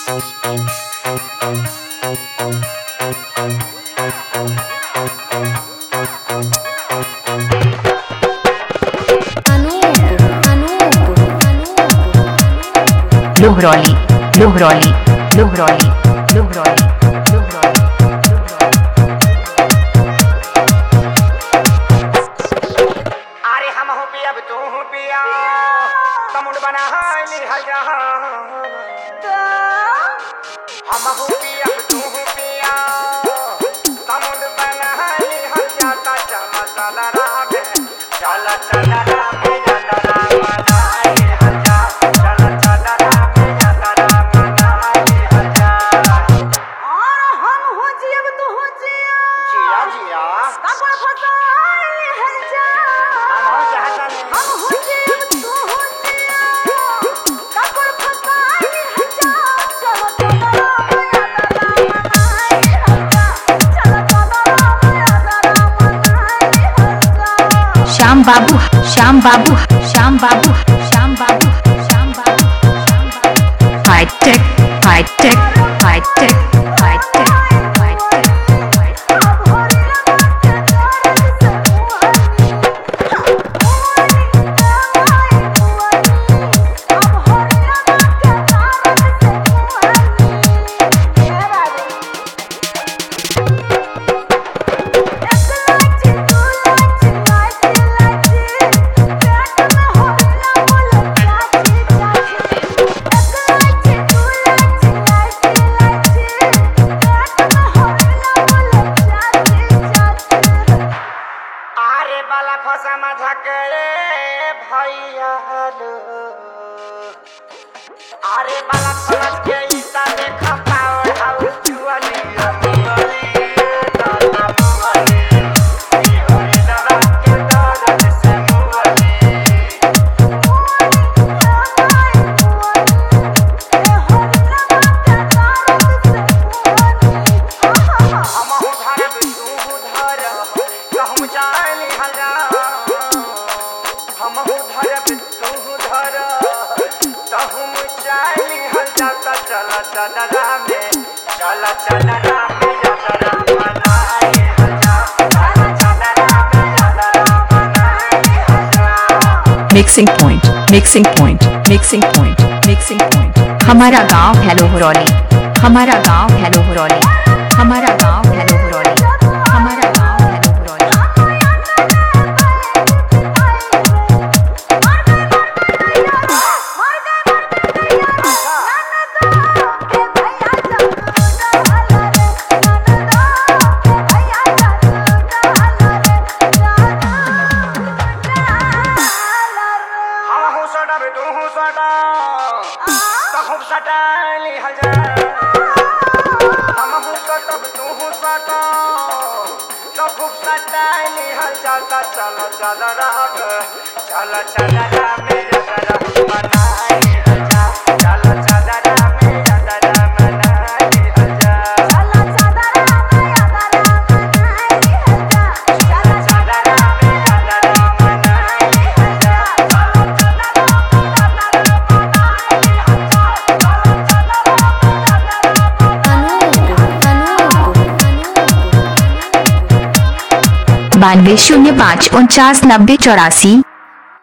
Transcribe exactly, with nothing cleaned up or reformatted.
लोहरौली लोहरौली लोहरौली लोहरौली लोहरौली अरे हम हो पिया अब तू हो पिया तमुड़ बना है निहल जहां हम हो पिया अब तू हो पिया तमुड़ बना है निहल जाता चला चला राम चला चला राम चला राम निहल जा चला चला राम चला राम निहल जा और हम हो जी अब तू हो जिया जिया जिया कबर फसाई निहल जा हम हो चाहता नहीं हम हो जी अब तू हो जिया कबर फसाई निहल जा चलो चलो राम याद राम निहल जा चलो चलो राम याद राम निहल जा Shyam Babu Shyam Babu Shyam Babu Shyam Babu Shyam Babu Shyam Babu hitech hitech hitech hitech hitech hitech अब होरी लगा के दर्द से मुहनी मुहनी कमाई मुहनी अब होरी लगा के दर्द से मुहनी ये रानी एक लाची दो लाची लाची लाची पेट में होरी लगा बोले चाची चाची एक लाची दो लाची लाची लाची पेट में होरी लगा बोले चाची चाची आरे बाला फसा मजा करे भैया लो आरे बाला समझ के ईसा देखा पावर हाउस जुआली अमुली दादा मुली ई होरी दरा के दर्द से मुली हमहु धरब तू धर कहूँ जानी हला हमहु धरब तू धर कहूँ जानी हल जाता चला चला रामे चला चला रामे यात्रा मनाई हल जा चला चला रामे यात्रा मनाई हल जा mixing point mixing point mixing point mixing point हमारा गांव है लोहरौली हमारा गांव है लोहरौली हमारा गांव है लोहरौली हमारा गांव है लोहरौली हमहु सटब तू सटा कहूँ सटाली हल जा हमहु सटब तू सटा तो खूब सटाली हल जाता चला चला राम चला चला राम यात्रा मनाई हल जा चला चला राम यात्रा मनाई हल जा चला चला राम यात्रा मनाई हल जा चला चला राम यात्रा मनाई हल जा चला चला राम यात्रा मनाई हल जा चला चला राम यात्रा बानवे शून्य पाँच उनचास नब्बे चौरासी।